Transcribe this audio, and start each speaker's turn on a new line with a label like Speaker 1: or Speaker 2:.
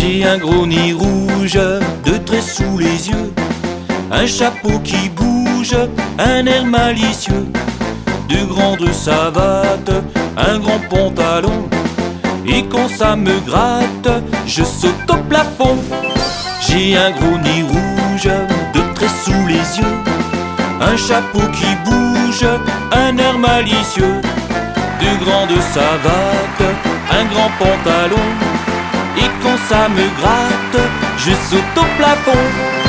Speaker 1: J'ai un gros nez rouge, deux traits sous les yeux, un chapeau qui bouge, un air malicieux, de grandes savates, un grand pantalon. Et quand ça me gratte, je saute au plafond. J'ai un gros nez rouge, deux traits sous les yeux, un chapeau qui bouge, un air malicieux, de grandes savates, un grand pantalon. Et quand ça me gratte, je saute au plafond.